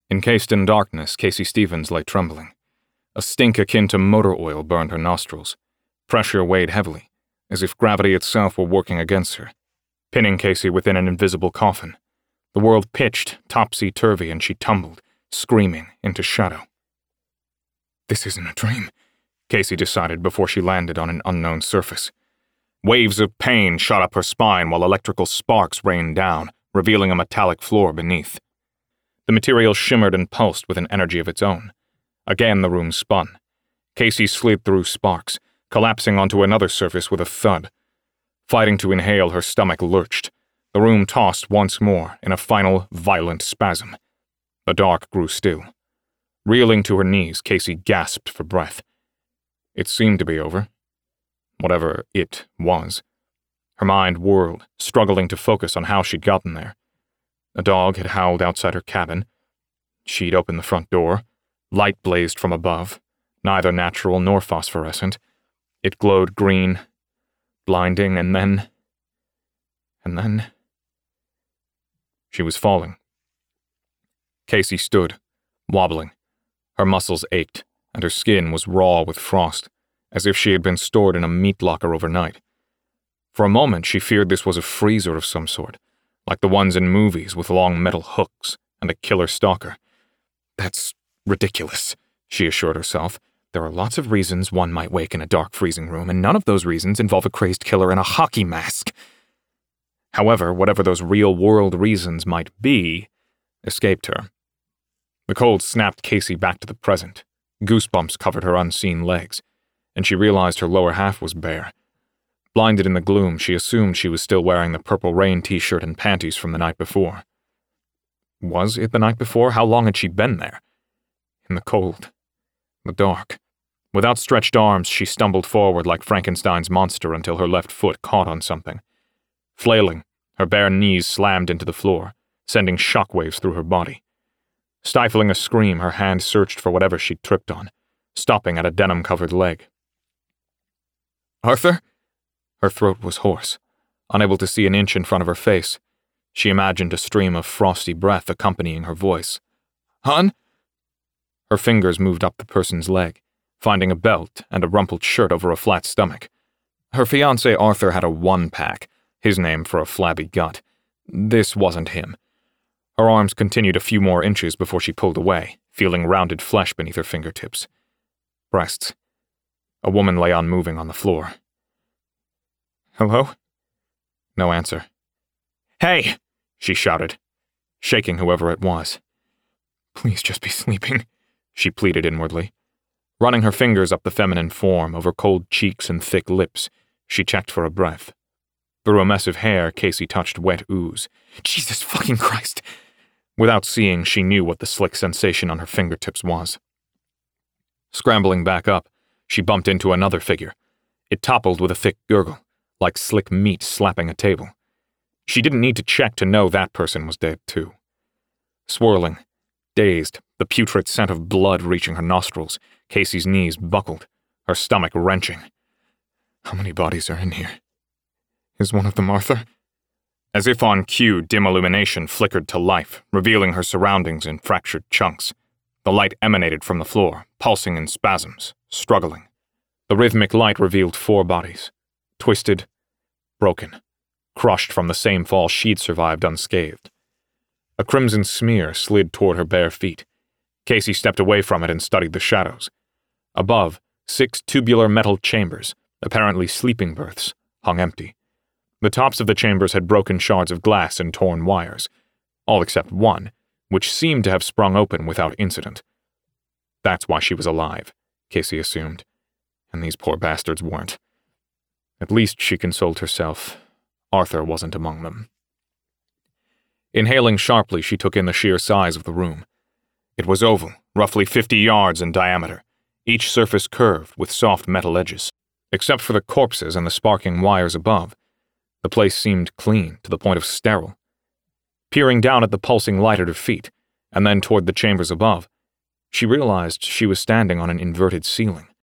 Encased in darkness, Casey Stevens lay trembling. A stink akin to motor oil burned her nostrils. Pressure weighed heavily, as if gravity itself were working against her, pinning Casey within an invisible coffin. The world pitched topsy-turvy and she tumbled, screaming, into shadow. This isn't a dream, Casey decided before she landed on an unknown surface. Waves of pain shot up her spine while electrical sparks rained down, revealing a metallic floor beneath. The material shimmered and pulsed with an energy of its own. Again the room spun. Casey slid through sparks, collapsing onto another surface with a thud. Fighting to inhale, her stomach lurched. The room tossed once more in a final, violent spasm. The dark grew still. Reeling to her knees, Casey gasped for breath. It seemed to be over. Whatever it was. Her mind whirled, struggling to focus on how she'd gotten there. A dog had howled outside her cabin. She'd opened the front door. Light blazed from above, neither natural nor phosphorescent. It glowed green, blinding, and then... She was falling. Casey stood, wobbling. Her muscles ached, and her skin was raw with frost, as if she had been stored in a meat locker overnight. For a moment, she feared this was a freezer of some sort, like the ones in movies with long metal hooks and a killer stalker. That's ridiculous, she assured herself. There are lots of reasons one might wake in a dark freezing room, and none of those reasons involve a crazed killer in a hockey mask. However, whatever those real-world reasons might be, escaped her. The cold snapped Casey back to the present. Goosebumps covered her unseen legs, and she realized her lower half was bare. Blinded in the gloom, she assumed she was still wearing the Purple Rain t-shirt and panties from the night before. Was it the night before? How long had she been there? In the cold. The dark. With outstretched arms, she stumbled forward like Frankenstein's monster until her left foot caught on something. Flailing, her bare knees slammed into the floor, sending shockwaves through her body. Stifling a scream, her hand searched for whatever she'd tripped on, stopping at a denim-covered leg. Arthur? Her throat was hoarse. Unable to see an inch in front of her face, she imagined a stream of frosty breath accompanying her voice. Hon? Her fingers moved up the person's leg, finding a belt and a rumpled shirt over a flat stomach. Her fiancé Arthur had a one-pack, his name for a flabby gut. This wasn't him. Her arms continued a few more inches before she pulled away, feeling rounded flesh beneath her fingertips. Breasts. A woman lay unmoving on the floor. Hello? No answer. Hey! She shouted, shaking whoever it was. Please just be sleeping, she pleaded inwardly. Running her fingers up the feminine form, over cold cheeks and thick lips, she checked for a breath. Through a mess of hair, Casey touched wet ooze. Jesus fucking Christ! Without seeing, she knew what the slick sensation on her fingertips was. Scrambling back up, she bumped into another figure. It toppled with a thick gurgle, like slick meat slapping a table. She didn't need to check to know that person was dead, too. Swirling, dazed, the putrid scent of blood reaching her nostrils, Casey's knees buckled, her stomach wrenching. How many bodies are in here? Is one of them Arthur? As if on cue, dim illumination flickered to life, revealing her surroundings in fractured chunks. The light emanated from the floor, pulsing in spasms, struggling. The rhythmic light revealed 4 bodies. Twisted, broken, crushed from the same fall she'd survived unscathed. A crimson smear slid toward her bare feet. Casey stepped away from it and studied the shadows. Above, 6 tubular metal chambers, apparently sleeping berths, hung empty. The tops of the chambers had broken shards of glass and torn wires, all except one, which seemed to have sprung open without incident. That's why she was alive, Casey assumed, and these poor bastards weren't. At least, she consoled herself, Arthur wasn't among them. Inhaling sharply, she took in the sheer size of the room. It was oval, roughly 50 yards in diameter, each surface curved with soft metal edges. Except for the corpses and the sparking wires above, the place seemed clean to the point of sterile. Peering down at the pulsing light at her feet, and then toward the chambers above, she realized she was standing on an inverted ceiling.